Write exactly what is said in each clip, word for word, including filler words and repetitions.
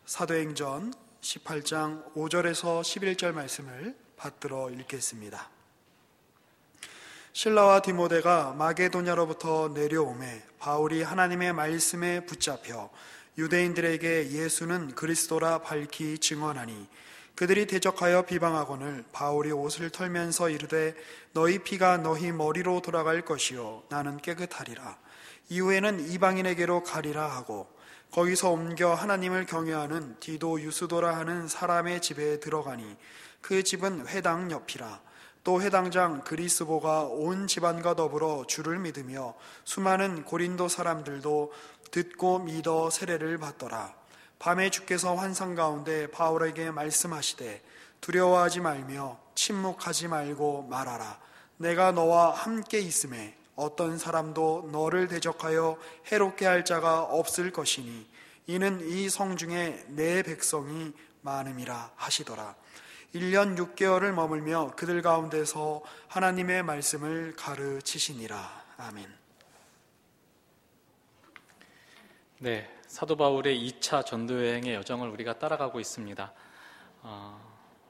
사도행전 십팔 장 오 절에서 십일 절 말씀을 받들어 읽겠습니다. 실라와 디모데가 마게도냐로부터 내려오매 바울이 하나님의 말씀에 붙잡혀 유대인들에게 예수는 그리스도라 밝히 증언하니 그들이 대적하여 비방하거늘 바울이 옷을 털면서 이르되 너희 피가 너희 머리로 돌아갈 것이요 나는 깨끗하리라. 이후에는 이방인에게로 가리라 하고 거기서 옮겨 하나님을 경외하는 디도 유스도라 하는 사람의 집에 들어가니 그 집은 회당 옆이라. 또 회당장 그리스보가 온 집안과 더불어 주를 믿으며 수많은 고린도 사람들도 듣고 믿어 세례를 받더라. 밤에 주께서 환상 가운데 바울에게 말씀하시되 두려워하지 말며 침묵하지 말고 말하라. 내가 너와 함께 있음에 어떤 사람도 너를 대적하여 해롭게 할 자가 없을 것이니 이는 이 성중에 내 백성이 많음이라 하시더라. 일 년 육 개월을 머물며 그들 가운데서 하나님의 말씀을 가르치시니라. 아멘. 네, 사도 바울의 이 차 전도여행의 여정을 우리가 따라가고 있습니다. 어,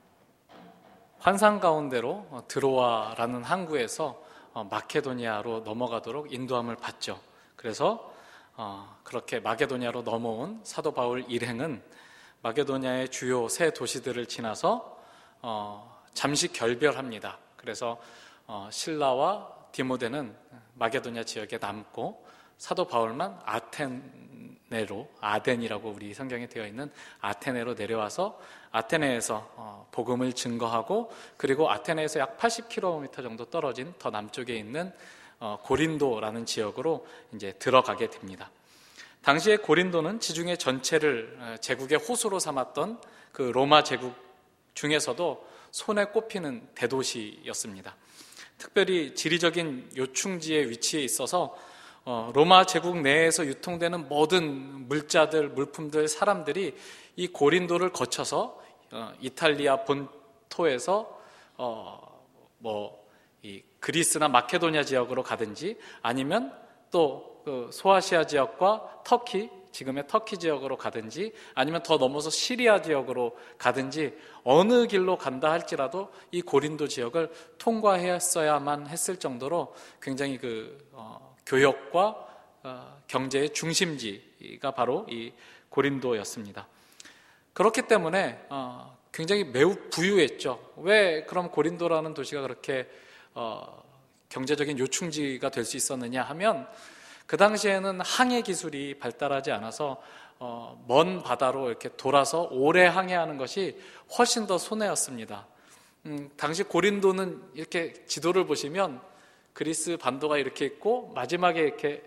환상 가운데로 드로아라는 항구에서 마케도니아로 넘어가도록 인도함을 받죠. 그래서 어, 그렇게 마게도냐로 넘어온 사도 바울 일행은 마게도냐의 주요 세 도시들을 지나서 어, 잠시 결별합니다. 그래서 어, 실라와 디모데는 마게도냐 지역에 남고 사도 바울만 아테네로, 아덴이라고 우리 성경에 되어 있는 아테네로 내려와서 아테네에서 어, 복음을 증거하고 그리고 아테네에서 약 팔십 킬로미터 정도 떨어진 더 남쪽에 있는 어, 고린도라는 지역으로 이제 들어가게 됩니다. 당시에 고린도는 지중해 전체를 제국의 호수로 삼았던 그 로마 제국 중에서도 손에 꼽히는 대도시였습니다. 특별히 지리적인 요충지에 위치해 있어서 어, 로마 제국 내에서 유통되는 모든 물자들, 물품들, 사람들이 이 고린도를 거쳐서 어, 이탈리아 본토에서 어, 뭐 이 그리스나 마케도냐 지역으로 가든지 아니면 또 그 소아시아 지역과 터키, 지금의 터키 지역으로 가든지 아니면 더 넘어서 시리아 지역으로 가든지 어느 길로 간다 할지라도 이 고린도 지역을 통과했어야만 했을 정도로 굉장히 그 어, 교역과 어, 경제의 중심지가 바로 이 고린도였습니다. 그렇기 때문에 어, 굉장히 매우 부유했죠. 왜 그럼 고린도라는 도시가 그렇게 어, 경제적인 요충지가 될 수 있었느냐 하면 그 당시에는 항해 기술이 발달하지 않아서 어, 먼 바다로 이렇게 돌아서 오래 항해하는 것이 훨씬 더 손해였습니다. 음, 당시 고린도는 이렇게 지도를 보시면 그리스 반도가 이렇게 있고 마지막에 이렇게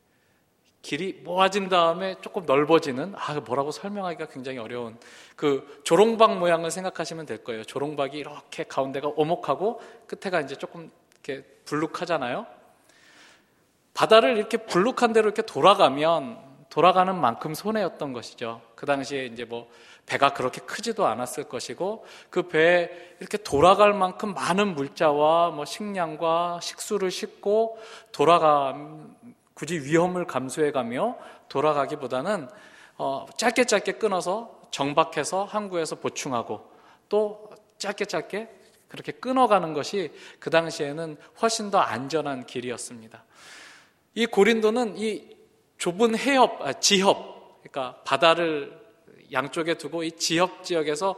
길이 모아진 다음에 조금 넓어지는, 아 뭐라고 설명하기가 굉장히 어려운 그 조롱박 모양을 생각하시면 될 거예요. 조롱박이 이렇게 가운데가 오목하고 끝에가 이제 조금 이렇게 불룩하잖아요. 바다를 이렇게 불룩한 대로 이렇게 돌아가면 돌아가는 만큼 손해였던 것이죠. 그 당시에 이제 뭐 배가 그렇게 크지도 않았을 것이고 그 배에 이렇게 돌아갈 만큼 많은 물자와 뭐 식량과 식수를 싣고 돌아가 굳이 위험을 감수해가며 돌아가기보다는 어 짧게 짧게 끊어서 정박해서 항구에서 보충하고 또 짧게 짧게 그렇게 끊어가는 것이 그 당시에는 훨씬 더 안전한 길이었습니다. 이 고린도는 이 좁은 해협, 아, 지협, 그러니까 바다를 양쪽에 두고 이 지협 지역에서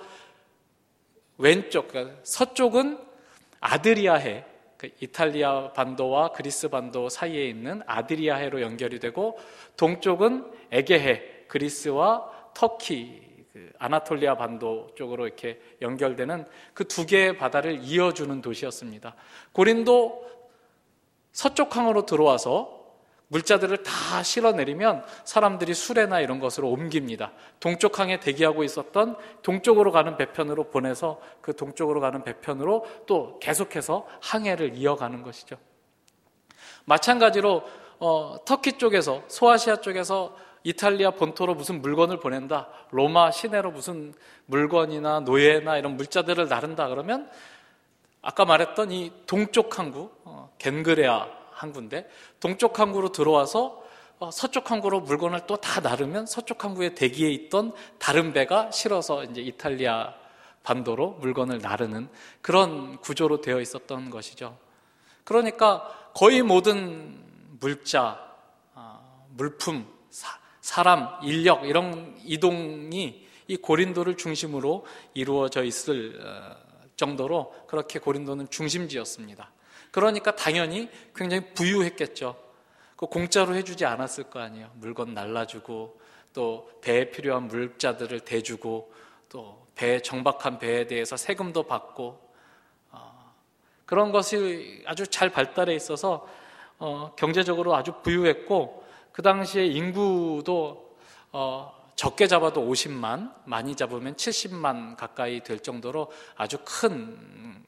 왼쪽, 그러니까 서쪽은 아드리아해, 이탈리아 반도와 그리스 반도 사이에 있는 아드리아해로 연결이 되고 동쪽은 에게해, 그리스와 터키, 그 아나톨리아 반도 쪽으로 이렇게 연결되는 그 두 개의 바다를 이어주는 도시였습니다. 고린도 서쪽항으로 들어와서 물자들을 다 실어내리면 사람들이 수레나 이런 것으로 옮깁니다. 동쪽항에 대기하고 있었던 동쪽으로 가는 배편으로 보내서 그 동쪽으로 가는 배편으로 또 계속해서 항해를 이어가는 것이죠. 마찬가지로 어, 터키 쪽에서, 소아시아 쪽에서 이탈리아 본토로 무슨 물건을 보낸다, 로마 시내로 무슨 물건이나 노예나 이런 물자들을 나른다 그러면 아까 말했던 이 동쪽 항구, 어, 겐그레아 항구인데 동쪽 항구로 들어와서 서쪽 항구로 물건을 또 다 나르면 서쪽 항구에 대기에 있던 다른 배가 실어서 이제 이탈리아 반도로 물건을 나르는 그런 구조로 되어 있었던 것이죠. 그러니까 거의 모든 물자, 물품, 사람, 인력 이런 이동이 이 고린도를 중심으로 이루어져 있을 정도로 그렇게 고린도는 중심지였습니다. 그러니까 당연히 굉장히 부유했겠죠. 그 공짜로 해주지 않았을 거 아니에요. 물건 날라주고 또 배에 필요한 물자들을 대주고 또 배 정박한 배에 대해서 세금도 받고 어, 그런 것이 아주 잘 발달해 있어서 어, 경제적으로 아주 부유했고 그 당시에 인구도 어, 적게 잡아도 오십만, 많이 잡으면 칠십만 가까이 될 정도로 아주 큰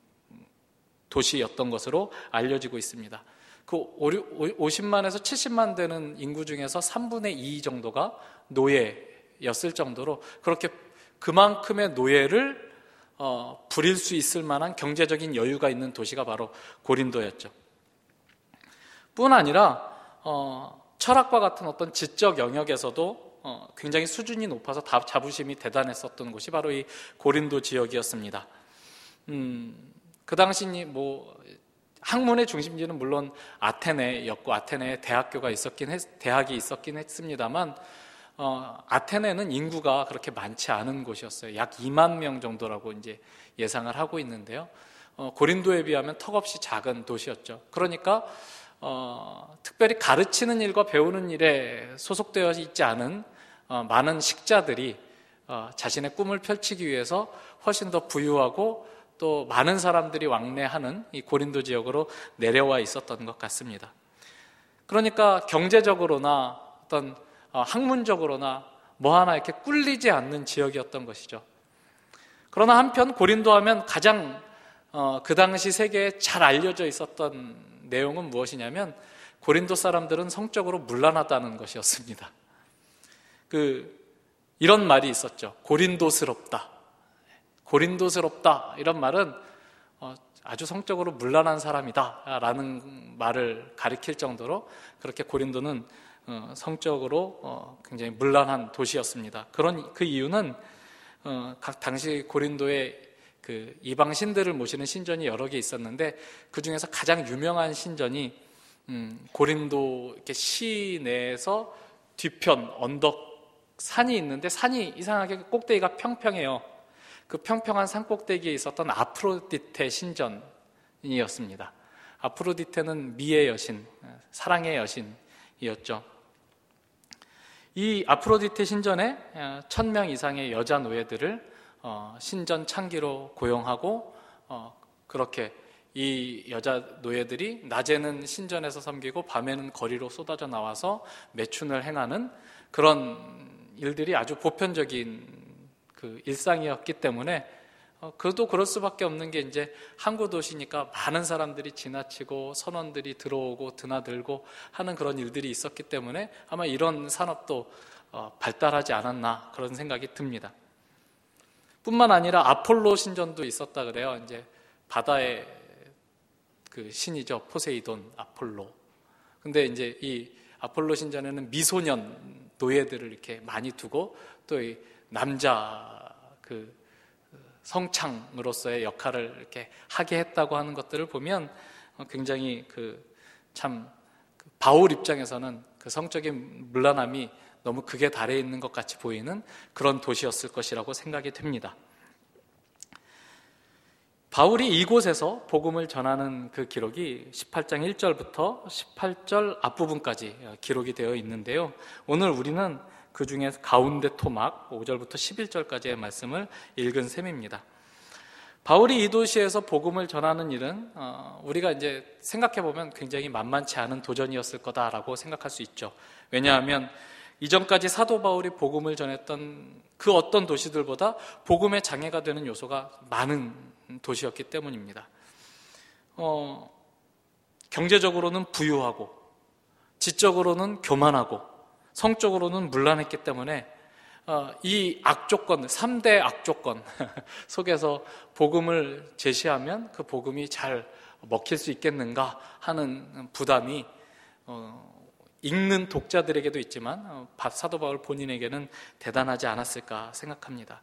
도시였던 것으로 알려지고 있습니다. 그 오십만에서 칠십만 되는 인구 중에서 삼분의 이 정도가 노예였을 정도로 그렇게 그만큼의 노예를 어, 부릴 수 있을 만한 경제적인 여유가 있는 도시가 바로 고린도였죠. 뿐 아니라 어, 철학과 같은 어떤 지적 영역에서도 어, 굉장히 수준이 높아서 자부심이 대단했었던 곳이 바로 이 고린도 지역이었습니다. 음, 그 당시 뭐 학문의 중심지는 물론 아테네였고 아테네에 대학교가 있었긴 했, 대학이 있었긴 했습니다만 어, 아테네는 인구가 그렇게 많지 않은 곳이었어요. 약 이만 명 정도라고 이제 예상을 하고 있는데요. 어, 고린도에 비하면 턱없이 작은 도시였죠. 그러니까 어, 특별히 가르치는 일과 배우는 일에 소속되어 있지 않은 어, 많은 식자들이 어, 자신의 꿈을 펼치기 위해서 훨씬 더 부유하고 또 많은 사람들이 왕래하는 이 고린도 지역으로 내려와 있었던 것 같습니다. 그러니까 경제적으로나 어떤 어, 학문적으로나 뭐 하나 이렇게 꿀리지 않는 지역이었던 것이죠. 그러나 한편 고린도 하면 가장 어, 그 당시 세계에 잘 알려져 있었던 내용은 무엇이냐면 고린도 사람들은 성적으로 문란하다는 것이었습니다. 그 이런 말이 있었죠. 고린도스럽다. 고린도스럽다 이런 말은 어, 아주 성적으로 문란한 사람이다 라는 말을 가리킬 정도로 그렇게 고린도는 어, 성적으로 어, 굉장히 문란한 도시였습니다. 그런 그 이유는 어, 각 당시 고린도에 그 이방 신들을 모시는 신전이 여러 개 있었는데 그 중에서 가장 유명한 신전이 음, 고린도 이렇게 시내에서 뒤편 언덕 산이 있는데 산이 이상하게 꼭대기가 평평해요. 그 평평한 산 꼭대기에 있었던 아프로디테 신전이었습니다. 아프로디테는 미의 여신, 사랑의 여신이었죠. 이 아프로디테 신전에 천 명 이상의 여자 노예들을 신전 창기로 고용하고 그렇게 이 여자 노예들이 낮에는 신전에서 섬기고 밤에는 거리로 쏟아져 나와서 매춘을 행하는 그런 일들이 아주 보편적인 그 일상이었기 때문에 그래도 그럴 수밖에 없는 게 이제 항구 도시니까 많은 사람들이 지나치고 선원들이 들어오고 드나들고 하는 그런 일들이 있었기 때문에 아마 이런 산업도 발달하지 않았나 그런 생각이 듭니다. 뿐만 아니라 아폴로 신전도 있었다 그래요. 이제 바다의 그 신이죠. 포세이돈, 아폴로. 근데 이제 이 아폴로 신전에는 미소년 노예들을 이렇게 많이 두고 또 이 남자 그 성창으로서의 역할을 이렇게 하게 했다고 하는 것들을 보면 굉장히 그 참 바울 입장에서는 그 성적인 문란함이 너무 극에 달해 있는 것 같이 보이는 그런 도시였을 것이라고 생각이 됩니다. 바울이 이곳에서 복음을 전하는 그 기록이 십팔 장 일 절부터 십팔 절 앞부분까지 기록이 되어 있는데요. 오늘 우리는 그 중에 가운데 토막 오 절부터 십일 절까지의 말씀을 읽은 셈입니다. 바울이 이 도시에서 복음을 전하는 일은 우리가 이제 생각해보면 굉장히 만만치 않은 도전이었을 거다라고 생각할 수 있죠. 왜냐하면 이전까지 사도 바울이 복음을 전했던 그 어떤 도시들보다 복음의 장애가 되는 요소가 많은 도시였기 때문입니다. 어, 경제적으로는 부유하고 지적으로는 교만하고 성적으로는 문란했기 때문에 어, 이 악조건, 삼 대 악조건 속에서 복음을 제시하면 그 복음이 잘 먹힐 수 있겠는가 하는 부담이 어, 읽는 독자들에게도 있지만 사도 바울 본인에게는 대단하지 않았을까 생각합니다.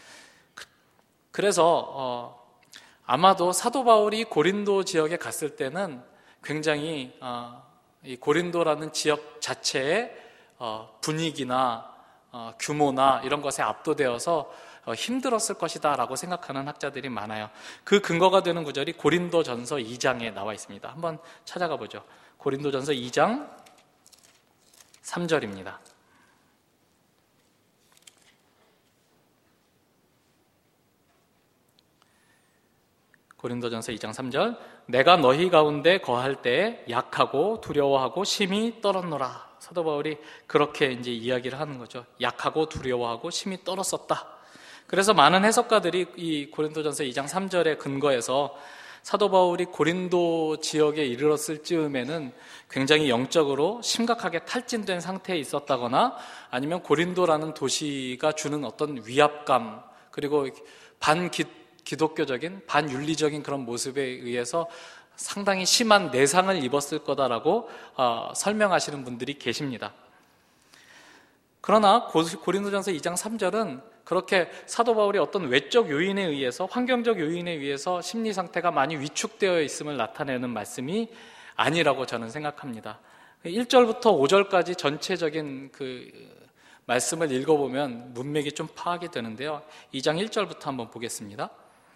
그래서 어, 아마도 사도 바울이 고린도 지역에 갔을 때는 굉장히 어, 이 고린도라는 지역 자체의 어, 분위기나 어, 규모나 이런 것에 압도되어서 어, 힘들었을 것이다 라고 생각하는 학자들이 많아요. 그 근거가 되는 구절이 고린도전서 이 장에 나와 있습니다. 한번 찾아가 보죠. 고린도전서 이 장 삼 절입니다. 고린도전서 이 장 삼 절, 내가 너희 가운데 거할 때에 약하고 두려워하고 심히 떨었노라. 사도 바울이 그렇게 이제 이야기를 하는 거죠. 약하고 두려워하고 심히 떨었었다. 그래서 많은 해석가들이 이 고린도전서 이 장 삼 절에 근거해서 사도 바울이 고린도 지역에 이르렀을 즈음에는 굉장히 영적으로 심각하게 탈진된 상태에 있었다거나 아니면 고린도라는 도시가 주는 어떤 위압감, 그리고 반기 기독교적인 반윤리적인 그런 모습에 의해서 상당히 심한 내상을 입었을 거다라고 어, 설명하시는 분들이 계십니다. 그러나 고린도전서 이 장 삼 절은 그렇게 사도 바울이 어떤 외적 요인에 의해서, 환경적 요인에 의해서 심리 상태가 많이 위축되어 있음을 나타내는 말씀이 아니라고 저는 생각합니다. 일 절부터 오 절까지 전체적인 그 말씀을 읽어보면 문맥이 좀 파악이 되는데요. 이 장 일 절부터 한번 보겠습니다.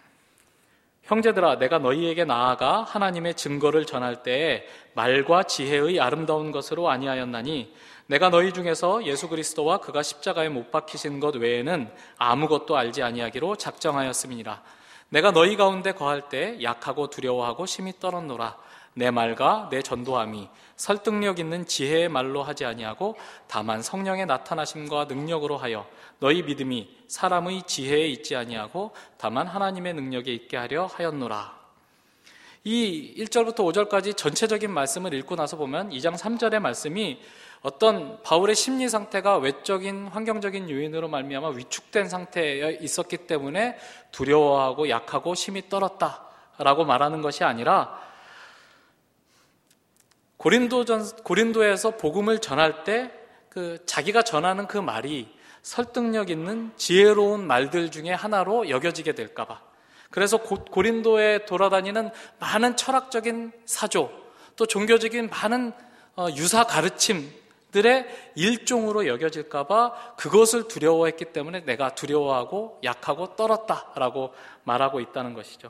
형제들아, 내가 너희에게 나아가 하나님의 증거를 전할 때에 말과 지혜의 아름다운 것으로 아니하였나니 내가 너희 중에서 예수 그리스도와 그가 십자가에 못 박히신 것 외에는 아무것도 알지 아니하기로 작정하였음이니라. 내가 너희 가운데 거할 때 약하고 두려워하고 심히 떨었노라. 내 말과 내 전도함이 설득력 있는 지혜의 말로 하지 아니하고 다만 성령의 나타나심과 능력으로 하여 너희 믿음이 사람의 지혜에 있지 아니하고 다만 하나님의 능력에 있게 하려 하였노라. 이 일 절부터 오 절까지 전체적인 말씀을 읽고 나서 보면 이 장 삼 절의 말씀이 어떤 바울의 심리 상태가 외적인 환경적인 요인으로 말미암아 위축된 상태에 있었기 때문에 두려워하고 약하고 심히 떨었다라고 말하는 것이 아니라 고린도전 고린도에서 복음을 전할 때 그 자기가 전하는 그 말이 설득력 있는 지혜로운 말들 중에 하나로 여겨지게 될까봐, 그래서 고, 고린도에 돌아다니는 많은 철학적인 사조, 또 종교적인 많은 어, 유사 가르침들의 일종으로 여겨질까봐 그것을 두려워했기 때문에 내가 두려워하고 약하고 떨었다라고 말하고 있다는 것이죠.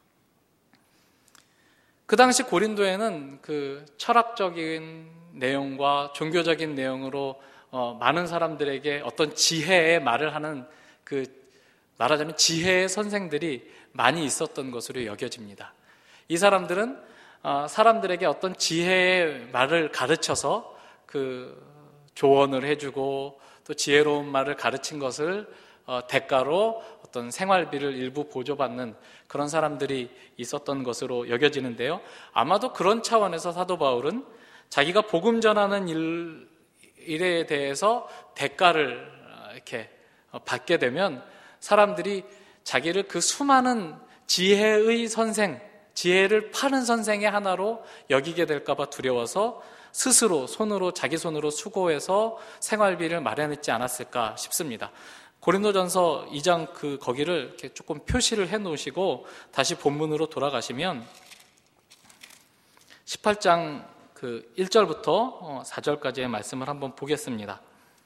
그 당시 고린도에는 그 철학적인 내용과 종교적인 내용으로 어, 많은 사람들에게 어떤 지혜의 말을 하는, 그 말하자면 지혜의 선생들이 많이 있었던 것으로 여겨집니다. 이 사람들은 어, 사람들에게 어떤 지혜의 말을 가르쳐서 그 조언을 해주고 또 지혜로운 말을 가르친 것을 어, 대가로 어떤 생활비를 일부 보조받는 그런 사람들이 있었던 것으로 여겨지는데요. 아마도 그런 차원에서 사도 바울은 자기가 복음 전하는 일, 일에 대해서 대가를 이렇게 받게 되면 사람들이 자기를 그 수많은 지혜의 선생, 지혜를 파는 선생의 하나로 여기게 될까봐 두려워서 스스로 손으로 자기 손으로 수고해서 생활비를 마련했지 않았을까 싶습니다. 고린도전서 이 장 그 거기를 이렇게 조금 표시를 해 놓으시고 다시 본문으로 돌아가시면 십팔 장 그 일 절부터 사 절까지의 말씀을 한번 보겠습니다.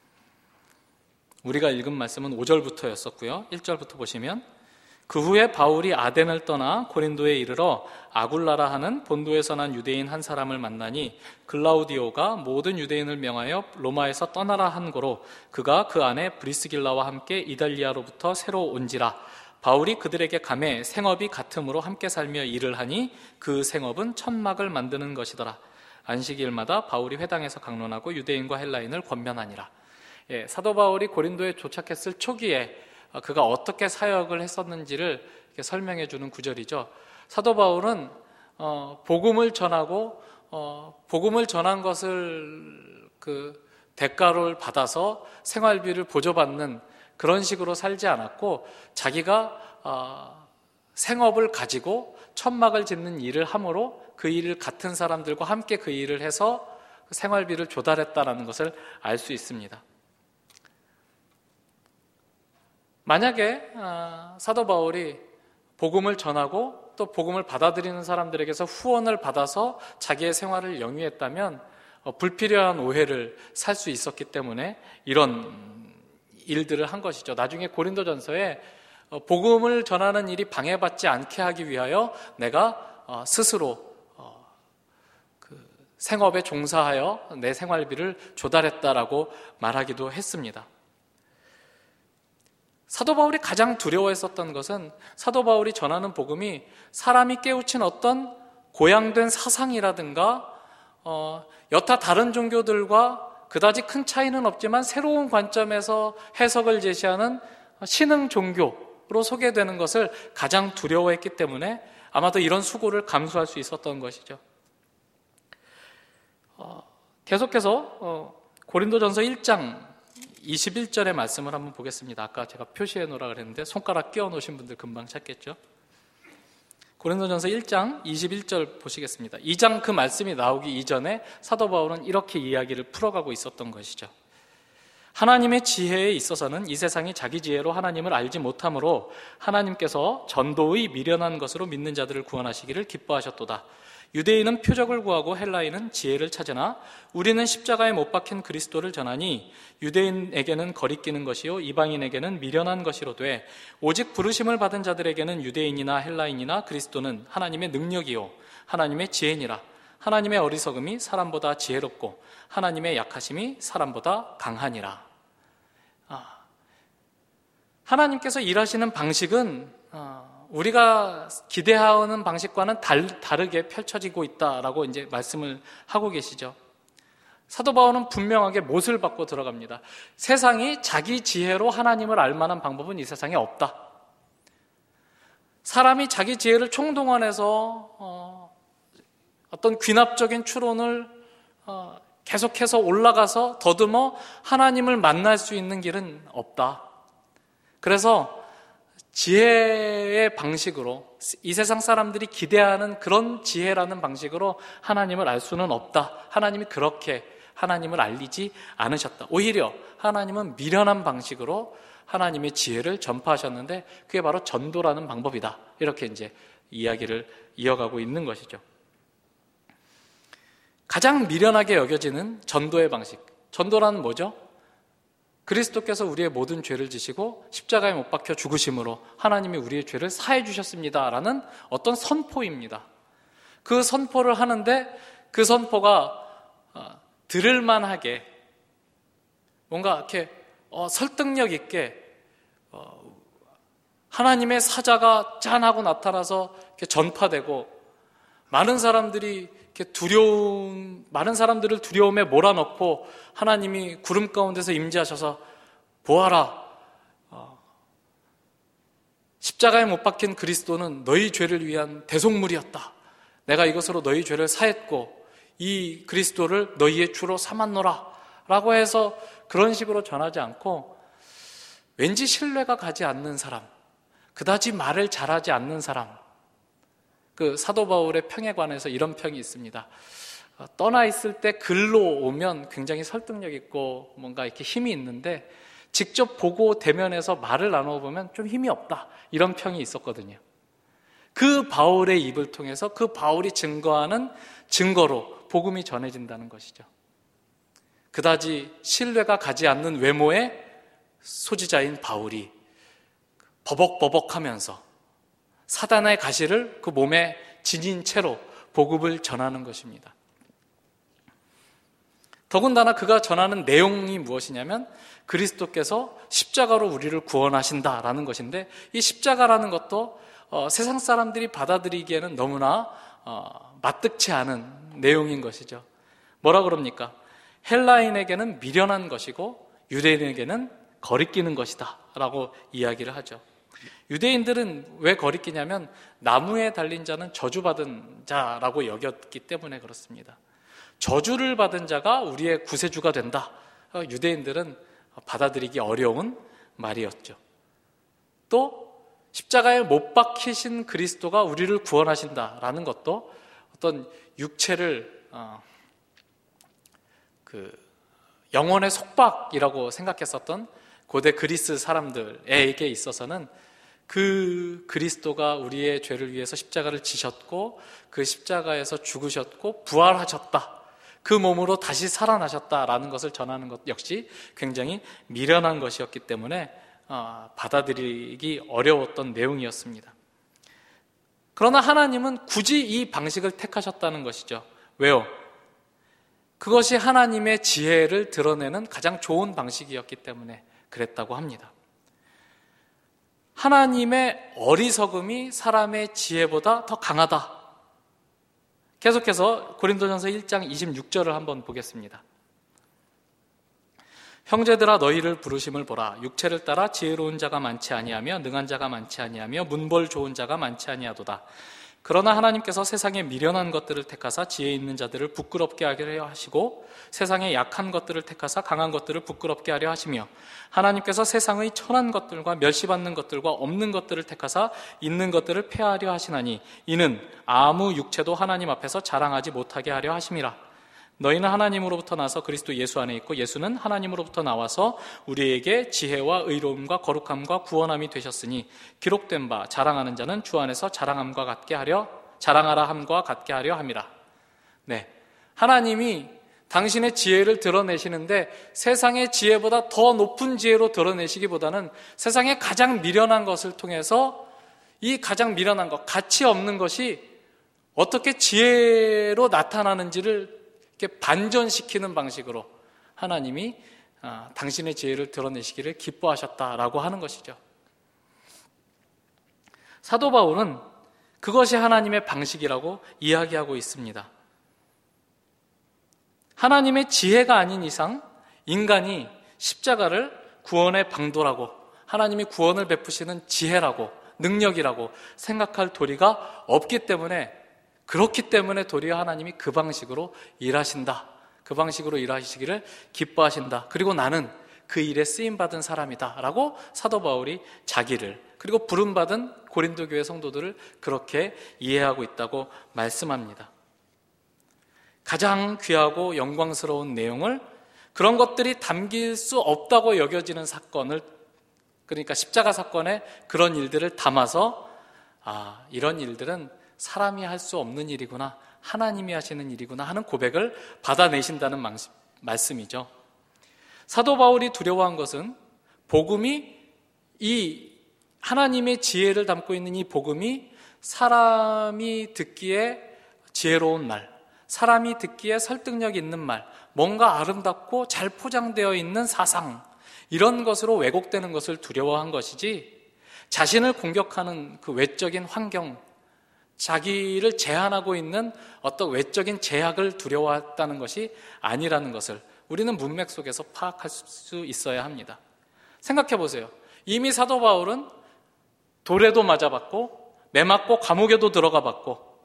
우리가 읽은 말씀은 오 절부터였었고요. 일 절부터 보시면 그 후에 바울이 아덴을 떠나 고린도에 이르러 아굴라라 하는 본도에서 난 유대인 한 사람을 만나니 글라우디오가 모든 유대인을 명하여 로마에서 떠나라 한 고로 그가 그 안에 브리스길라와 함께 이달리아로부터 새로 온지라. 바울이 그들에게 가매 생업이 같음으로 함께 살며 일을 하니 그 생업은 천막을 만드는 것이더라. 안식일마다 바울이 회당에서 강론하고 유대인과 헬라인을 권면하니라. 예, 사도 바울이 고린도에 도착했을 초기에 그가 어떻게 사역을 했었는지를 설명해 주는 구절이죠. 사도 바울은 어, 복음을 전하고 어, 복음을 전한 것을 그 대가를 받아서 생활비를 보조받는 그런 식으로 살지 않았고 자기가 어, 생업을 가지고 천막을 짓는 일을 함으로 그 일을 같은 사람들과 함께 그 일을 해서 생활비를 조달했다라는 것을 알 수 있습니다. 만약에 사도 바울이 복음을 전하고 또 복음을 받아들이는 사람들에게서 후원을 받아서 자기의 생활을 영위했다면 불필요한 오해를 살 수 있었기 때문에 이런 일들을 한 것이죠. 나중에 고린도전서에 복음을 전하는 일이 방해받지 않게 하기 위하여 내가 스스로 그 생업에 종사하여 내 생활비를 조달했다라고 말하기도 했습니다. 사도 바울이 가장 두려워했었던 것은 사도 바울이 전하는 복음이 사람이 깨우친 어떤 고양된 사상이라든가 어, 여타 다른 종교들과 그다지 큰 차이는 없지만 새로운 관점에서 해석을 제시하는 신흥 종교로 소개되는 것을 가장 두려워했기 때문에 아마도 이런 수고를 감수할 수 있었던 것이죠. 어, 계속해서 어, 고린도전서 일 장 이십일 절의 말씀을 한번 보겠습니다. 아까 제가 표시해 놓으라 그랬는데 손가락 끼워 놓으신 분들 금방 찾겠죠? 고린도전서 일 장 이십일 절 보시겠습니다. 이 장 그 말씀이 나오기 이전에 사도 바울은 이렇게 이야기를 풀어가고 있었던 것이죠. 하나님의 지혜에 있어서는 이 세상이 자기 지혜로 하나님을 알지 못하므로 하나님께서 전도의 미련한 것으로 믿는 자들을 구원하시기를 기뻐하셨도다. 유대인은 표적을 구하고 헬라인은 지혜를 찾으나 우리는 십자가에 못 박힌 그리스도를 전하니 유대인에게는 거리끼는 것이요 이방인에게는 미련한 것이로되 오직 부르심을 받은 자들에게는 유대인이나 헬라인이나 그리스도는 하나님의 능력이요 하나님의 지혜니라. 하나님의 어리석음이 사람보다 지혜롭고 하나님의 약하심이 사람보다 강하니라. 아, 하나님께서 일하시는 방식은 아, 우리가 기대하는 방식과는 달, 다르게 펼쳐지고 있다라고 이제 말씀을 하고 계시죠. 사도 바울은 분명하게 못을 받고 들어갑니다. 세상이 자기 지혜로 하나님을 알 만한 방법은 이 세상에 없다. 사람이 자기 지혜를 총동원해서 어, 어떤 귀납적인 추론을 어, 계속해서 올라가서 더듬어 하나님을 만날 수 있는 길은 없다. 그래서 지혜의 방식으로 이 세상 사람들이 기대하는 그런 지혜라는 방식으로 하나님을 알 수는 없다. 하나님이 그렇게 하나님을 알리지 않으셨다. 오히려 하나님은 미련한 방식으로 하나님의 지혜를 전파하셨는데 그게 바로 전도라는 방법이다. 이렇게 이제 이야기를 이어가고 있는 것이죠. 가장 미련하게 여겨지는 전도의 방식. 전도라는 뭐죠? 그리스도께서 우리의 모든 죄를 지시고 십자가에 못 박혀 죽으심으로 하나님이 우리의 죄를 사해 주셨습니다라는 어떤 선포입니다. 그 선포를 하는데 그 선포가 들을만하게 뭔가 이렇게 설득력 있게 하나님의 사자가 짠하고 나타나서 이렇게 전파되고 많은 사람들이 이렇게 두려움, 많은 사람들을 두려움에 몰아넣고 하나님이 구름 가운데서 임재하셔서 보아라, 어, 십자가에 못 박힌 그리스도는 너희 죄를 위한 대속물이었다. 내가 이것으로 너희 죄를 사했고 이 그리스도를 너희의 주로 삼았노라 라고 해서 그런 식으로 전하지 않고 왠지 신뢰가 가지 않는 사람, 그다지 말을 잘하지 않는 사람, 그 사도 바울의 평에 관해서 이런 평이 있습니다. 떠나 있을 때 글로 오면 굉장히 설득력 있고 뭔가 이렇게 힘이 있는데 직접 보고 대면해서 말을 나눠보면 좀 힘이 없다. 이런 평이 있었거든요. 그 바울의 입을 통해서 그 바울이 증거하는 증거로 복음이 전해진다는 것이죠. 그다지 신뢰가 가지 않는 외모의 소지자인 바울이 버벅버벅하면서 사단의 가시를 그 몸에 지닌 채로 복음을 전하는 것입니다. 더군다나 그가 전하는 내용이 무엇이냐면 그리스도께서 십자가로 우리를 구원하신다라는 것인데 이 십자가라는 것도 어, 세상 사람들이 받아들이기에는 너무나 어, 마뜩치 않은 내용인 것이죠. 뭐라 그럽니까? 헬라인에게는 미련한 것이고 유대인에게는 거리끼는 것이다 라고 이야기를 하죠. 유대인들은 왜 거리끼냐면 나무에 달린 자는 저주받은 자라고 여겼기 때문에 그렇습니다. 저주를 받은 자가 우리의 구세주가 된다. 유대인들은 받아들이기 어려운 말이었죠. 또 십자가에 못 박히신 그리스도가 우리를 구원하신다라는 것도 어떤 육체를 어, 그 영혼의 속박이라고 생각했었던 고대 그리스 사람들에게 있어서는 그 그리스도가 우리의 죄를 위해서 십자가를 지셨고 그 십자가에서 죽으셨고 부활하셨다, 그 몸으로 다시 살아나셨다라는 것을 전하는 것 역시 굉장히 미련한 것이었기 때문에 받아들이기 어려웠던 내용이었습니다. 그러나 하나님은 굳이 이 방식을 택하셨다는 것이죠. 왜요? 그것이 하나님의 지혜를 드러내는 가장 좋은 방식이었기 때문에 그랬다고 합니다. 하나님의 어리석음이 사람의 지혜보다 더 강하다. 계속해서 고린도전서 일 장 이십육 절을 한번 보겠습니다. 형제들아 너희를 부르심을 보라. 육체를 따라 지혜로운 자가 많지 아니하며 능한 자가 많지 아니하며 문벌 좋은 자가 많지 아니하도다. 그러나 하나님께서 세상의 미련한 것들을 택하사 지혜 있는 자들을 부끄럽게 하려 하시고 세상의 약한 것들을 택하사 강한 것들을 부끄럽게 하려 하시며 하나님께서 세상의 천한 것들과 멸시받는 것들과 없는 것들을 택하사 있는 것들을 폐하려 하시나니 이는 아무 육체도 하나님 앞에서 자랑하지 못하게 하려 하심이라. 너희는 하나님으로부터 나서 그리스도 예수 안에 있고 예수는 하나님으로부터 나와서 우리에게 지혜와 의로움과 거룩함과 구원함이 되셨으니 기록된 바 자랑하는 자는 주 안에서 자랑함과 같게 하려 자랑하라 함과 같게 하려 함이라. 네, 하나님이 당신의 지혜를 드러내시는데 세상의 지혜보다 더 높은 지혜로 드러내시기보다는 세상의 가장 미련한 것을 통해서 이 가장 미련한 것, 가치 없는 것이 어떻게 지혜로 나타나는지를 이렇게 반전시키는 방식으로 하나님이 아, 당신의 지혜를 드러내시기를 기뻐하셨다라고 하는 것이죠. 사도 바울은 그것이 하나님의 방식이라고 이야기하고 있습니다. 하나님의 지혜가 아닌 이상 인간이 십자가를 구원의 방도라고, 하나님이 구원을 베푸시는 지혜라고, 능력이라고 생각할 도리가 없기 때문에, 그렇기 때문에 도리어 하나님이 그 방식으로 일하신다, 그 방식으로 일하시기를 기뻐하신다, 그리고 나는 그 일에 쓰임받은 사람이다 라고 사도 바울이 자기를, 그리고 부름받은 고린도 교회 성도들을 그렇게 이해하고 있다고 말씀합니다. 가장 귀하고 영광스러운 내용을, 그런 것들이 담길 수 없다고 여겨지는 사건을, 그러니까 십자가 사건에 그런 일들을 담아서 아, 이런 일들은 사람이 할 수 없는 일이구나, 하나님이 하시는 일이구나 하는 고백을 받아내신다는 말씀이죠. 사도 바울이 두려워한 것은 복음이, 이 하나님의 지혜를 담고 있는 이 복음이 사람이 듣기에 지혜로운 말, 사람이 듣기에 설득력 있는 말, 뭔가 아름답고 잘 포장되어 있는 사상, 이런 것으로 왜곡되는 것을 두려워한 것이지, 자신을 공격하는 그 외적인 환경, 자기를 제한하고 있는 어떤 외적인 제약을 두려워했다는 것이 아니라는 것을 우리는 문맥 속에서 파악할 수 있어야 합니다. 생각해 보세요. 이미 사도 바울은 돌에도 맞아봤고 매맞고 감옥에도 들어가 봤고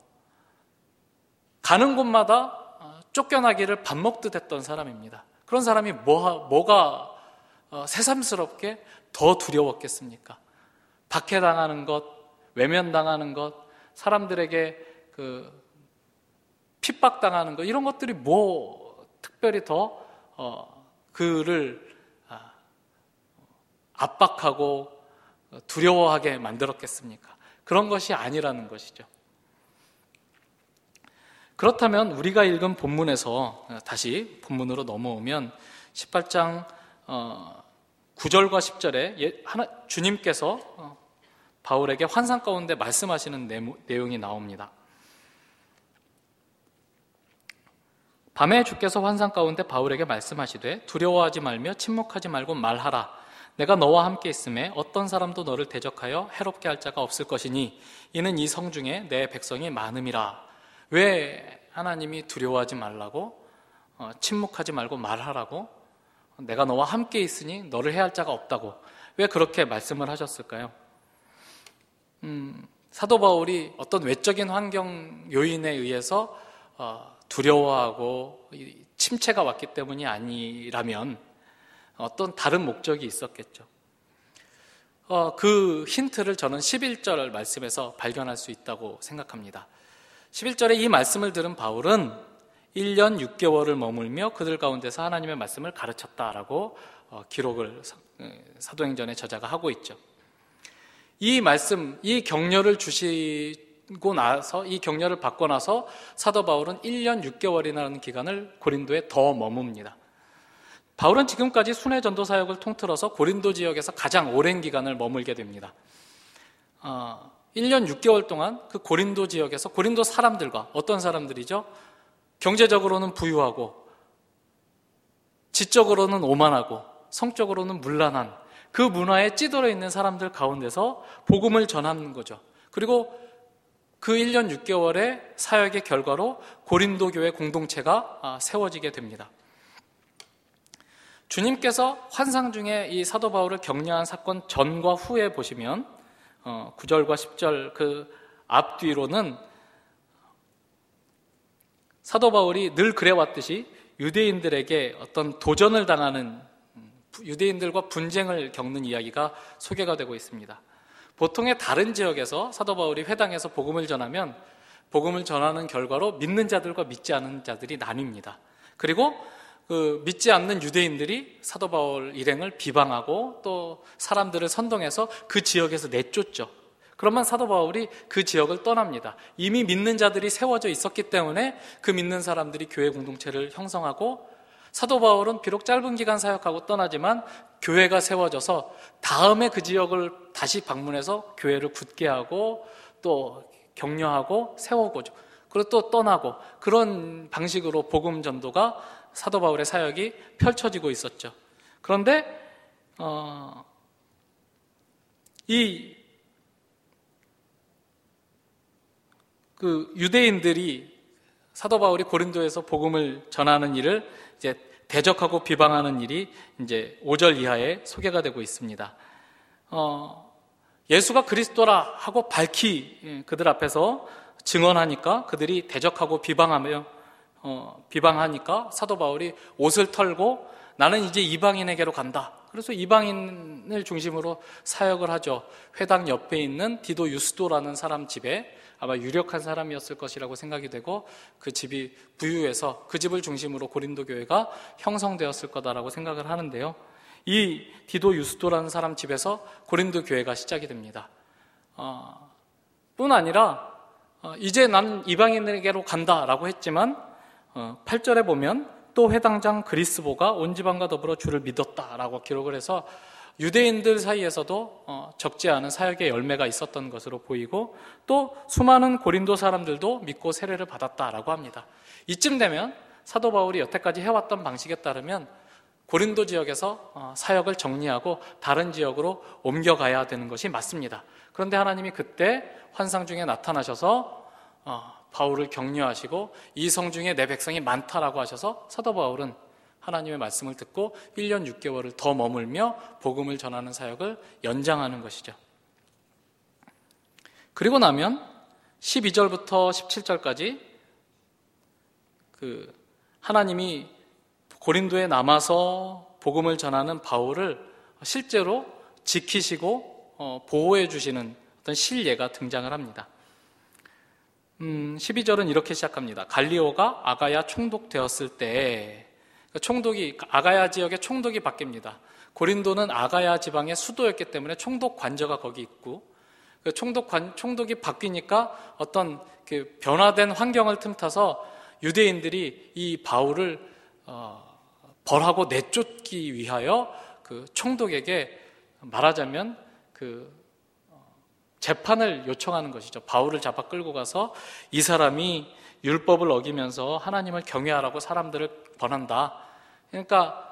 가는 곳마다 쫓겨나기를 밥 먹듯 했던 사람입니다. 그런 사람이 뭐, 뭐가 새삼스럽게 더 두려웠겠습니까? 박해당하는 것, 외면당하는 것, 사람들에게 그 핍박당하는 것, 이런 것들이 뭐 특별히 더 어, 그를 아, 압박하고 두려워하게 만들었겠습니까? 그런 것이 아니라는 것이죠. 그렇다면 우리가 읽은 본문에서 다시 본문으로 넘어오면 십팔 장 어, 구 절과 십 절에 하나, 주님께서 어, 바울에게 환상 가운데 말씀하시는 내용이 나옵니다. 밤에 주께서 환상 가운데 바울에게 말씀하시되 두려워하지 말며 침묵하지 말고 말하라. 내가 너와 함께 있음에 어떤 사람도 너를 대적하여 해롭게 할 자가 없을 것이니 이는 이 성 중에 내 백성이 많음이라. 왜 하나님이 두려워하지 말라고, 어, 침묵하지 말고 말하라고, 내가 너와 함께 있으니 너를 해할 자가 없다고 왜 그렇게 말씀을 하셨을까요? 음, 사도 바울이 어떤 외적인 환경 요인에 의해서 어, 두려워하고 침체가 왔기 때문이 아니라면 어떤 다른 목적이 있었겠죠. 어, 그 힌트를 저는 십일 절 말씀에서 발견할 수 있다고 생각합니다. 십일 절에 이 말씀을 들은 바울은 일 년 육 개월을 머물며 그들 가운데서 하나님의 말씀을 가르쳤다라고 기록을 사도행전의 저자가 하고 있죠. 이 말씀, 이 격려를 주시고 나서, 이 격려를 받고 나서 사도 바울은 일 년 육 개월이라는 기간을 고린도에 더 머뭅니다. 바울은 지금까지 순회 전도 사역을 통틀어서 고린도 지역에서 가장 오랜 기간을 머물게 됩니다. 어, 일 년 육 개월 동안 그 고린도 지역에서 고린도 사람들과, 어떤 사람들이죠? 경제적으로는 부유하고 지적으로는 오만하고 성적으로는 문란한 그 문화에 찌들어 있는 사람들 가운데서 복음을 전하는 거죠. 그리고 그 일 년 육 개월의 사역의 결과로 고린도 교회 공동체가 세워지게 됩니다. 주님께서 환상 중에 이 사도 바울을 격려한 사건 전과 후에 보시면 구 절과 십 절 그 앞뒤로는 사도 바울이 늘 그래왔듯이 유대인들에게 어떤 도전을 당하는, 유대인들과 분쟁을 겪는 이야기가 소개가 되고 있습니다. 보통의 다른 지역에서 사도 바울이 회당에서 복음을 전하면 복음을 전하는 결과로 믿는 자들과 믿지 않는 자들이 나뉩니다. 그리고 그 믿지 않는 유대인들이 사도 바울 일행을 비방하고 또 사람들을 선동해서 그 지역에서 내쫓죠. 그러면 사도 바울이 그 지역을 떠납니다. 이미 믿는 자들이 세워져 있었기 때문에 그 믿는 사람들이 교회 공동체를 형성하고, 사도 바울은 비록 짧은 기간 사역하고 떠나지만 교회가 세워져서 다음에 그 지역을 다시 방문해서 교회를 굳게 하고 또 격려하고 세우고, 그리고 또 떠나고, 그런 방식으로 복음 전도가 사도 바울의 사역이 펼쳐지고 있었죠. 그런데 어, 이 그 유대인들이 사도 바울이 고린도에서 복음을 전하는 일을 이제 대적하고 비방하는 일이 이제 오 절 이하에 소개가 되고 있습니다. 어, 예수가 그리스도라 하고 밝히 그들 앞에서 증언하니까 그들이 대적하고 비방하며 어, 비방하니까 사도 바울이 옷을 털고 나는 이제 이방인에게로 간다. 그래서 이방인을 중심으로 사역을 하죠. 회당 옆에 있는 디도 유스도라는 사람 집에, 아마 유력한 사람이었을 것이라고 생각이 되고, 그 집이 부유해서 그 집을 중심으로 고린도 교회가 형성되었을 거다라고 생각을 하는데요. 이 디도 유스도라는 사람 집에서 고린도 교회가 시작이 됩니다. 어, 뿐 아니라 어, 이제 난 이방인에게로 간다라고 했지만 어, 팔 절에 보면 또 회당장 그리스보가 온 지방과 더불어 주를 믿었다라고 기록을 해서 유대인들 사이에서도 어, 적지 않은 사역의 열매가 있었던 것으로 보이고, 또 수많은 고린도 사람들도 믿고 세례를 받았다라고 합니다. 이쯤 되면 사도 바울이 여태까지 해왔던 방식에 따르면 고린도 지역에서 어, 사역을 정리하고 다른 지역으로 옮겨가야 되는 것이 맞습니다. 그런데 하나님이 그때 환상 중에 나타나셔서 어, 바울을 격려하시고 이 성 중에 내 백성이 많다라고 하셔서 사도 바울은 하나님의 말씀을 듣고 일 년 육 개월을 더 머물며 복음을 전하는 사역을 연장하는 것이죠. 그리고 나면 십이 절부터 십칠 절까지 그 하나님이 고린도에 남아서 복음을 전하는 바울을 실제로 지키시고 어, 보호해 주시는 어떤 실예가 등장을 합니다. 음, 십이 절은 이렇게 시작합니다. 갈리오가 아가야 총독되었을 때, 총독이, 아가야 지역의 총독이 바뀝니다. 고린도는 아가야 지방의 수도였기 때문에 총독 관저가 거기 있고, 그 총독 관, 총독이 바뀌니까 어떤 그 변화된 환경을 틈타서 유대인들이 이 바울을 어, 벌하고 내쫓기 위하여 그 총독에게 말하자면 그 재판을 요청하는 것이죠. 바울을 잡아 끌고 가서 이 사람이 율법을 어기면서 하나님을 경외하라고 사람들을 권한다. 그러니까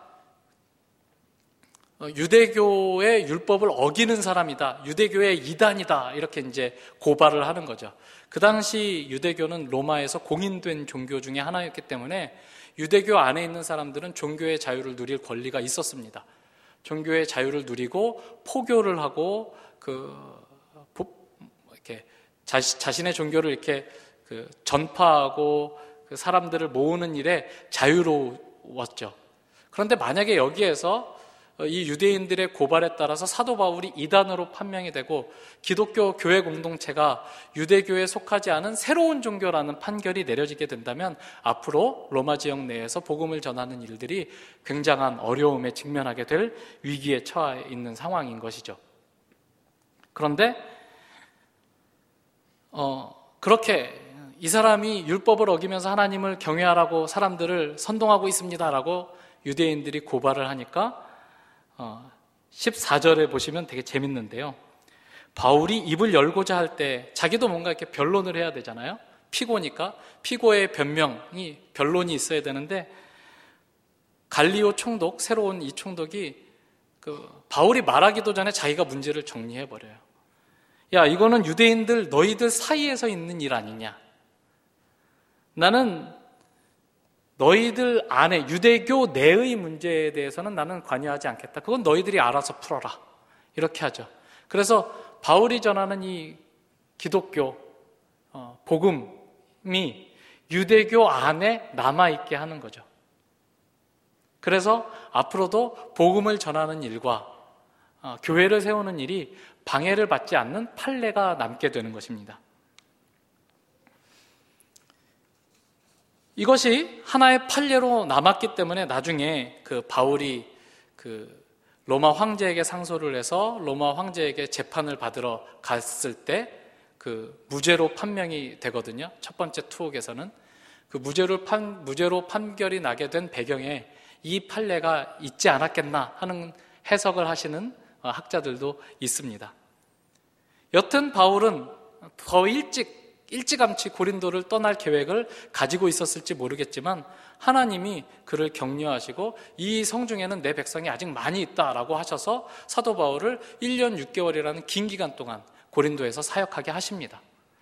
유대교의 율법을 어기는 사람이다. 유대교의 이단이다. 이렇게 이제 고발을 하는 거죠. 그 당시 유대교는 로마에서 공인된 종교 중에 하나였기 때문에 유대교 안에 있는 사람들은 종교의 자유를 누릴 권리가 있었습니다. 종교의 자유를 누리고 포교를 하고 그 이렇게 자시, 자신의 종교를 이렇게 그 전파하고 그 사람들을 모으는 일에 자유로웠죠. 그런데 만약에 여기에서 이 유대인들의 고발에 따라서 사도 바울이 이단으로 판명이 되고 기독교 교회 공동체가 유대교에 속하지 않은 새로운 종교라는 판결이 내려지게 된다면 앞으로 로마 지역 내에서 복음을 전하는 일들이 굉장한 어려움에 직면하게 될 위기에 처해 있는 상황인 것이죠. 그런데 어, 그렇게 이 사람이 율법을 어기면서 하나님을 경외하라고 사람들을 선동하고 있습니다라고 유대인들이 고발을 하니까 어, 십사 절에 보시면 되게 재밌는데요. 바울이 입을 열고자 할 때 자기도 뭔가 이렇게 변론을 해야 되잖아요. 피고니까 피고의 변명이 변론이 있어야 되는데 갈리오 총독, 새로운 이 총독이 그 바울이 말하기도 전에 자기가 문제를 정리해 버려요. 야, 이거는 유대인들 너희들 사이에서 있는 일 아니냐? 나는 너희들 안에 유대교 내의 문제에 대해서는 나는 관여하지 않겠다. 그건 너희들이 알아서 풀어라. 이렇게 하죠. 그래서 바울이 전하는 이 기독교 어, 복음이 유대교 안에 남아있게 하는 거죠. 그래서 앞으로도 복음을 전하는 일과 어, 교회를 세우는 일이 방해를 받지 않는 판례가 남게 되는 것입니다. 이것이 하나의 판례로 남았기 때문에 나중에 그 바울이 그 로마 황제에게 상소를 해서 로마 황제에게 재판을 받으러 갔을 때 그 무죄로 판명이 되거든요. 첫 번째 투옥에서는 그 무죄로 판 무죄로 판결이 나게 된 배경에 이 판례가 있지 않았겠나 하는 해석을 하시는 학자들도 있습니다. 여튼 바울은 더 일찍 일찌감치 고린도를 떠날 계획을 가지고 있었을지 모르겠지만 하나님이 그를 격려하시고 이 성중에는 내 백성이 아직 많이 있다라고 하셔서 사도 바울을 일 년 육 개월이라는 긴 기간 동안 고린도에서 사역하게 하십니다.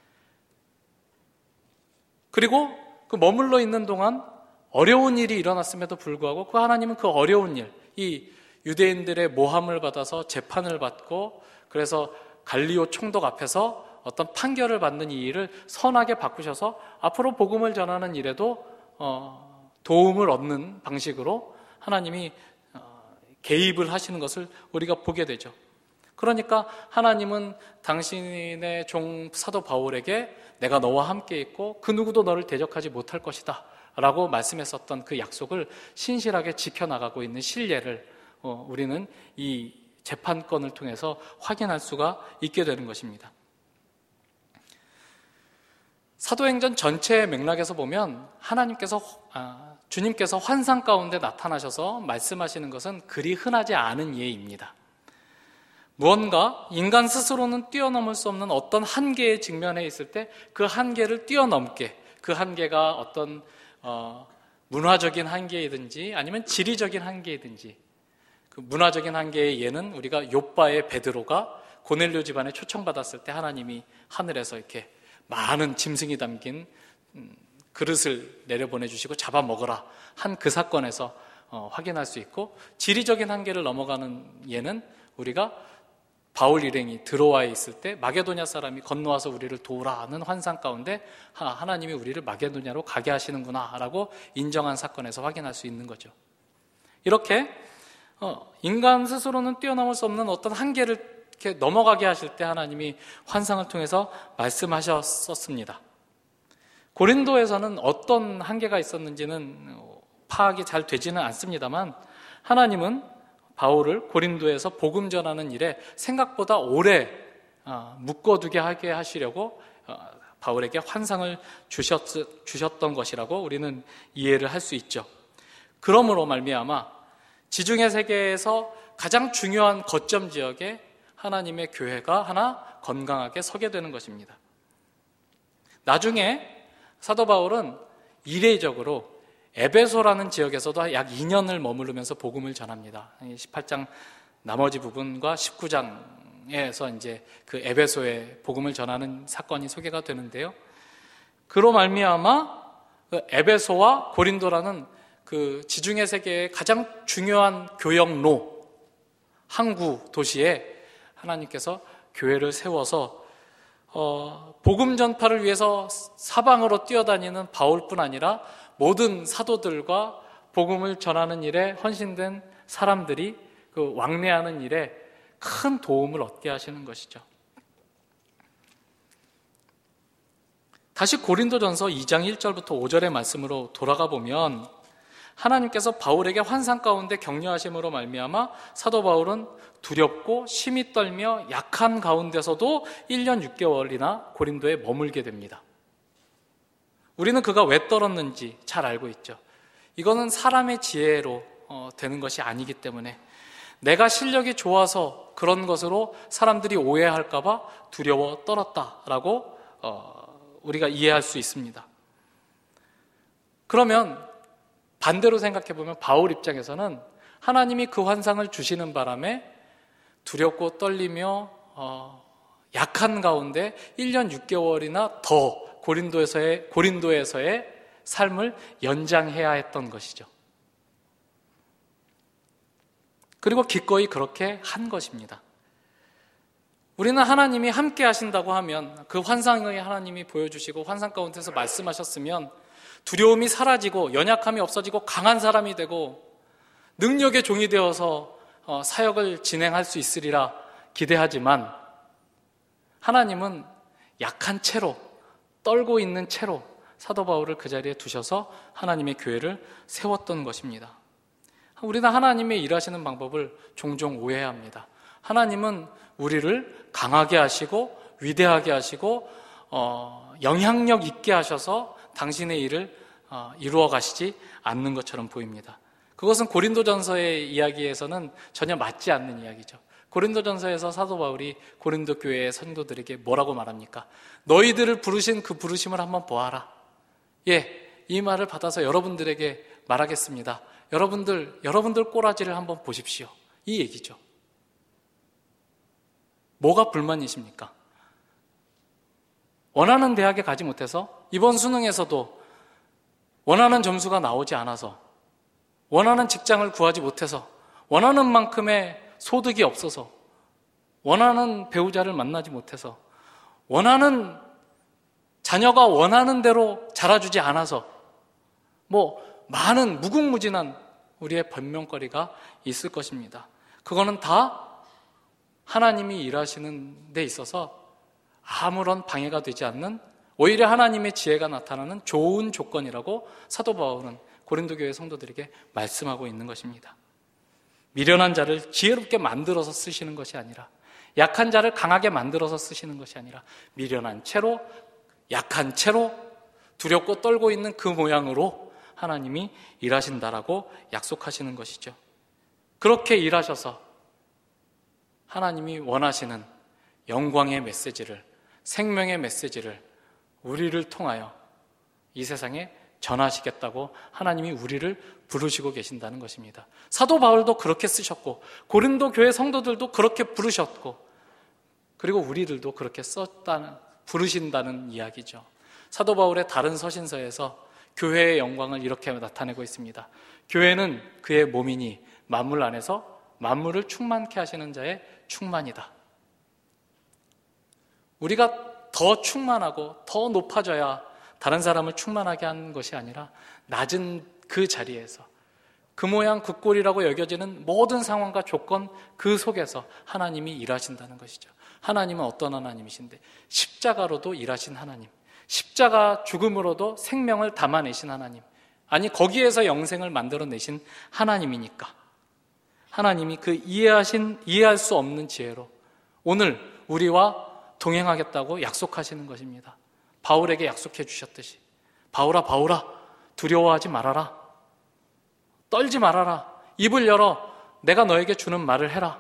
그리고 그 머물러 있는 동안 어려운 일이 일어났음에도 불구하고 그 하나님은 그 어려운 일, 이 유대인들의 모함을 받아서 재판을 받고 그래서 갈리오 총독 앞에서 어떤 판결을 받는 이 일을 선하게 바꾸셔서 앞으로 복음을 전하는 일에도 어, 도움을 얻는 방식으로 하나님이 어, 개입을 하시는 것을 우리가 보게 되죠. 그러니까 하나님은 당신의 종 사도 바울에게 내가 너와 함께 있고 그 누구도 너를 대적하지 못할 것이다 라고 말씀했었던 그 약속을 신실하게 지켜나가고 있는 신뢰를 어, 우리는 이 재판권을 통해서 확인할 수가 있게 되는 것입니다. 사도행전 전체의 맥락에서 보면 하나님께서 아, 주님께서 환상 가운데 나타나셔서 말씀하시는 것은 그리 흔하지 않은 예입니다. 무언가 인간 스스로는 뛰어넘을 수 없는 어떤 한계에 직면해 있을 때 그 한계를 뛰어넘게 그 한계가 어떤 어, 문화적인 한계이든지 아니면 지리적인 한계이든지 그 문화적인 한계의 예는 우리가 욥바의 베드로가 고넬료 집안에 초청받았을 때 하나님이 하늘에서 이렇게 많은 짐승이 담긴 그릇을 내려보내주시고 잡아먹으라 한 그 사건에서 어, 확인할 수 있고 지리적인 한계를 넘어가는 예는 우리가 바울 일행이 드로아에 있을 때 마게도냐 사람이 건너와서 우리를 도우라 하는 환상 가운데 하나님이 우리를 마게도냐로 가게 하시는구나 라고 인정한 사건에서 확인할 수 있는 거죠. 이렇게 어, 인간 스스로는 뛰어넘을 수 없는 어떤 한계를 이렇게 넘어가게 하실 때 하나님이 환상을 통해서 말씀하셨었습니다. 고린도에서는 어떤 한계가 있었는지는 파악이 잘 되지는 않습니다만 하나님은 바울을 고린도에서 복음 전하는 일에 생각보다 오래 묶어두게 하게 하시려고 바울에게 환상을 주셨, 주셨던 것이라고 우리는 이해를 할 수 있죠. 그러므로 말미암아 지중해 세계에서 가장 중요한 거점 지역에 하나님의 교회가 하나 건강하게 서게 되는 것입니다. 나중에 사도 바울은 이례적으로 에베소라는 지역에서도 약 이 년을 머무르면서 복음을 전합니다. 십팔 장 나머지 부분과 십구 장에서 이제 그 에베소에 복음을 전하는 사건이 소개가 되는데요. 그로 말미암아 그 에베소와 고린도라는 그 지중해 세계의 가장 중요한 교역로 항구 도시에 하나님께서 교회를 세워서 어, 복음 전파를 위해서 사방으로 뛰어다니는 바울뿐 아니라 모든 사도들과 복음을 전하는 일에 헌신된 사람들이 그 왕래하는 일에 큰 도움을 얻게 하시는 것이죠. 다시 고린도전서 이 장 일 절부터 오 절의 말씀으로 돌아가 보면 하나님께서 바울에게 환상 가운데 격려하심으로 말미암아 사도 바울은 두렵고 심히 떨며 약한 가운데서도 일 년 육 개월이나 고린도에 머물게 됩니다. 우리는 그가 왜 떨었는지 잘 알고 있죠. 이거는 사람의 지혜로 어, 되는 것이 아니기 때문에 내가 실력이 좋아서 그런 것으로 사람들이 오해할까 봐 두려워 떨었다라고 어, 우리가 이해할 수 있습니다. 그러면 반대로 생각해 보면 바울 입장에서는 하나님이 그 환상을 주시는 바람에 두렵고 떨리며 어, 약한 가운데 일 년 육 개월이나 더 고린도에서의, 고린도에서의 삶을 연장해야 했던 것이죠. 그리고 기꺼이 그렇게 한 것입니다. 우리는 하나님이 함께 하신다고 하면 그 환상의 하나님이 보여주시고 환상 가운데서 말씀하셨으면 두려움이 사라지고 연약함이 없어지고 강한 사람이 되고 능력의 종이 되어서 사역을 진행할 수 있으리라 기대하지만 하나님은 약한 채로 떨고 있는 채로 사도 바울을 그 자리에 두셔서 하나님의 교회를 세웠던 것입니다. 우리는 하나님의 일하시는 방법을 종종 오해합니다. 하나님은 우리를 강하게 하시고 위대하게 하시고 어, 영향력 있게 하셔서 당신의 일을 어, 이루어 가시지 않는 것처럼 보입니다. 그것은 고린도전서의 이야기에서는 전혀 맞지 않는 이야기죠. 고린도전서에서 사도 바울이 고린도 교회의 성도들에게 뭐라고 말합니까? 너희들을 부르신 그 부르심을 한번 보아라. 예, 이 말을 받아서 여러분들에게 말하겠습니다. 여러분들, 여러분들 꼬라지를 한번 보십시오. 이 얘기죠. 뭐가 불만이십니까? 원하는 대학에 가지 못해서 이번 수능에서도 원하는 점수가 나오지 않아서 원하는 직장을 구하지 못해서 원하는 만큼의 소득이 없어서 원하는 배우자를 만나지 못해서 원하는 자녀가 원하는 대로 자라주지 않아서 뭐 많은 무궁무진한 우리의 변명거리가 있을 것입니다. 그거는 다 하나님이 일하시는 데 있어서 아무런 방해가 되지 않는 오히려 하나님의 지혜가 나타나는 좋은 조건이라고 사도 바울은 고린도 교회 성도들에게 말씀하고 있는 것입니다. 미련한 자를 지혜롭게 만들어서 쓰시는 것이 아니라 약한 자를 강하게 만들어서 쓰시는 것이 아니라 미련한 채로 약한 채로 두렵고 떨고 있는 그 모양으로 하나님이 일하신다라고 약속하시는 것이죠. 그렇게 일하셔서 하나님이 원하시는 영광의 메시지를, 생명의 메시지를 우리를 통하여 이 세상에 전하시겠다고 하나님이 우리를 부르시고 계신다는 것입니다. 사도 바울도 그렇게 쓰셨고 고린도 교회 성도들도 그렇게 부르셨고 그리고 우리들도 그렇게 썼다는, 부르신다는 이야기죠. 사도 바울의 다른 서신서에서 교회의 영광을 이렇게 나타내고 있습니다. 교회는 그의 몸이니 만물 안에서 만물을 충만케 하시는 자의 충만이다. 우리가 더 충만하고 더 높아져야 다른 사람을 충만하게 하는 것이 아니라 낮은 그 자리에서 그 모양 그 꼴이라고 여겨지는 모든 상황과 조건 그 속에서 하나님이 일하신다는 것이죠. 하나님은 어떤 하나님이신데 십자가로도 일하신 하나님, 십자가 죽음으로도 생명을 담아내신 하나님, 아니 거기에서 영생을 만들어내신 하나님이니까 하나님이 그 이해하신 이해할 수 없는 지혜로 오늘 우리와 동행하겠다고 약속하시는 것입니다. 바울에게 약속해 주셨듯이 바울아 바울아 두려워하지 말아라, 떨지 말아라, 입을 열어 내가 너에게 주는 말을 해라.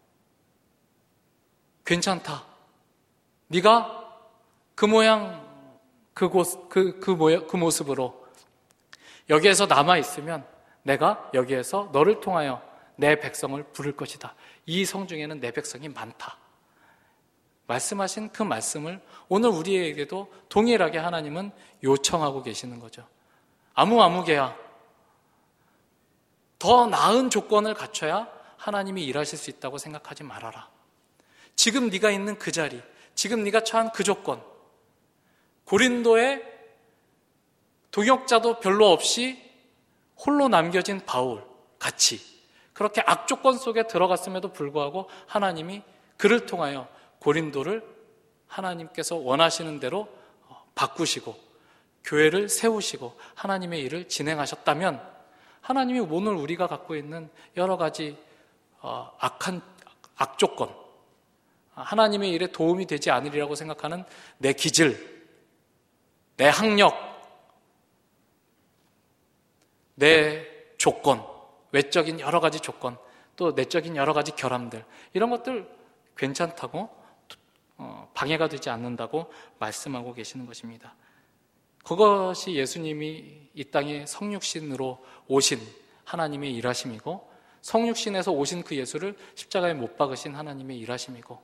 괜찮다. 네가 그 모양 그 곳, 그, 그 모양, 그 모습으로 여기에서 남아있으면 내가 여기에서 너를 통하여 내 백성을 부를 것이다. 이 성중에는 내 백성이 많다. 말씀하신 그 말씀을 오늘 우리에게도 동일하게 하나님은 요청하고 계시는 거죠. 아무 아무개야. 더 나은 조건을 갖춰야 하나님이 일하실 수 있다고 생각하지 말아라. 지금 네가 있는 그 자리, 지금 네가 처한 그 조건, 고린도에 동역자도 별로 없이 홀로 남겨진 바울 같이 그렇게 악조건 속에 들어갔음에도 불구하고 하나님이 그를 통하여 고린도를 하나님께서 원하시는 대로 바꾸시고 교회를 세우시고 하나님의 일을 진행하셨다면 하나님이 오늘 우리가 갖고 있는 여러 가지 악한 악조건, 하나님의 일에 도움이 되지 않으리라고 생각하는 내 기질, 내 학력, 내 조건, 외적인 여러 가지 조건, 또 내적인 여러 가지 결함들, 이런 것들 괜찮다고 방해가 되지 않는다고 말씀하고 계시는 것입니다. 그것이 예수님이 이 땅에 성육신으로 오신 하나님의 일하심이고, 성육신에서 오신 그 예수를 십자가에 못 박으신 하나님의 일하심이고,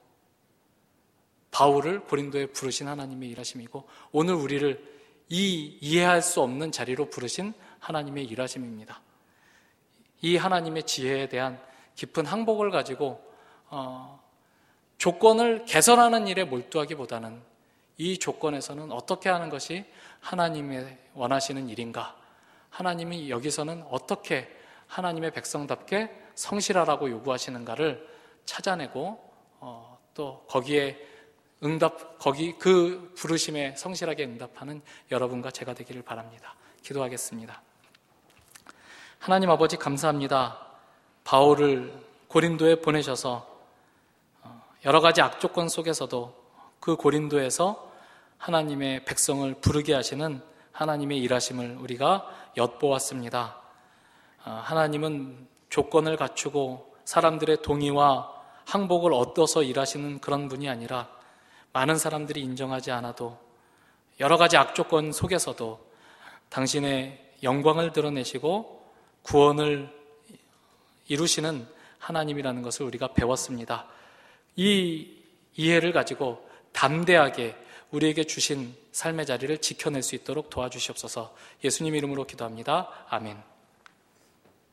바울을 고린도에 부르신 하나님의 일하심이고, 오늘 우리를 이 이해할 수 없는 자리로 부르신 하나님의 일하심입니다. 이 하나님의 지혜에 대한 깊은 항복을 가지고 어, 조건을 개선하는 일에 몰두하기보다는 이 조건에서는 어떻게 하는 것이 하나님의 원하시는 일인가, 하나님이 여기서는 어떻게 하나님의 백성답게 성실하라고 요구하시는가를 찾아내고 어, 또 거기에 응답, 거기 그 부르심에 성실하게 응답하는 여러분과 제가 되기를 바랍니다. 기도하겠습니다. 하나님 아버지, 감사합니다. 바울을 고린도에 보내셔서 여러 가지 악조건 속에서도 그 고린도에서 하나님의 백성을 부르게 하시는 하나님의 일하심을 우리가 엿보았습니다. 하나님은 조건을 갖추고 사람들의 동의와 항복을 얻어서 일하시는 그런 분이 아니라 많은 사람들이 인정하지 않아도 여러 가지 악조건 속에서도 당신의 영광을 드러내시고 구원을 이루시는 하나님이라는 것을 우리가 배웠습니다. 이 이해를 가지고 담대하게 우리에게 주신 삶의 자리를 지켜낼 수 있도록 도와주시옵소서. 예수님 이름으로 기도합니다. 아멘.